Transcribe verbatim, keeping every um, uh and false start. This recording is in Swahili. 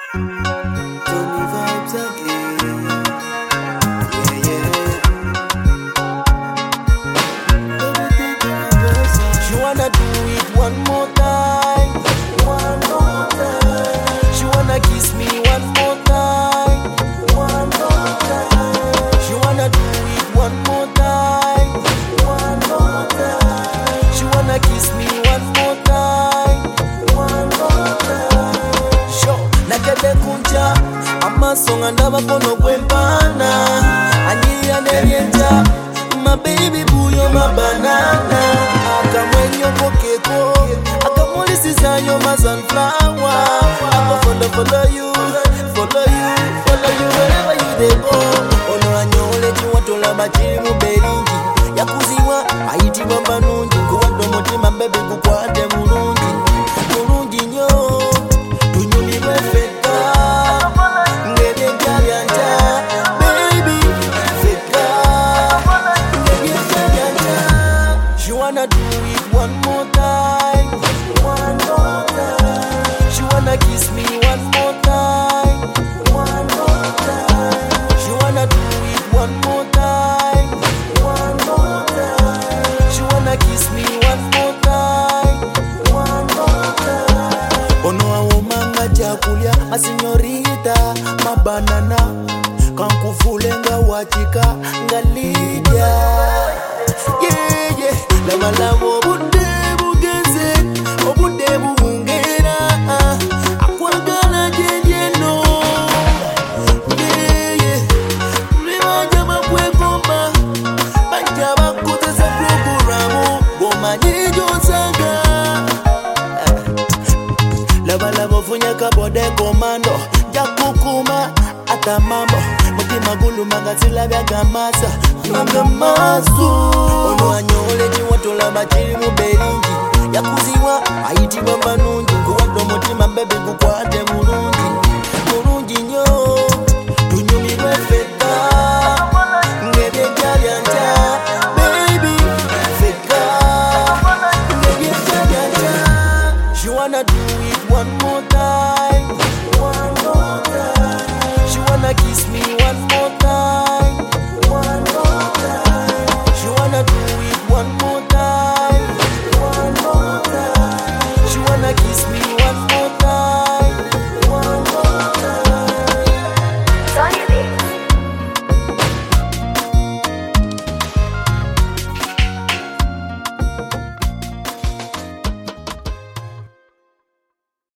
Tony vibes again. Yeah, yeah. She wanna do it one more time. One more time. She wanna kiss me one more time. One more time. She wanna do it one more time. One more time. She wanna kiss me one more time. One more time. Sho nakede kunja amasonga ndaba kono kwempana anyia nerienja my baby buyo my banana akamwenyo kokeko akamulisi zanyo my sunflower I follow follow you follow you follow you wherever you dey go ono anyole tiwatola bachiri mu beringi yakuziwa ayiti bamba nungi kuwando mutima baby kukwate mulungi mulungi nyo tunyumi befeka ngebe byanja baby feka ngebe byanja. She wanna do it one more time. One more time. She wanna kiss me one more time. One more time. She wanna do it one more time. One more time. She wanna kiss me one more time. One more time. Ono awomanga chakulya masinyorita mabanana kankufulenga wachika ngalija. Yeah yeah lama lama obude bugeze obude bungera akwagala jejeno. Yeah yeah riwaja bakwegomba banja bakozesa programu gomanyijo saga laba laba ofunya kabode komando jakukuma ata mambo mutima gulu magasila byagamasa magamasu ono anyole chiwatola bachiri mu beringi yakuziwa ayiti bamba nungi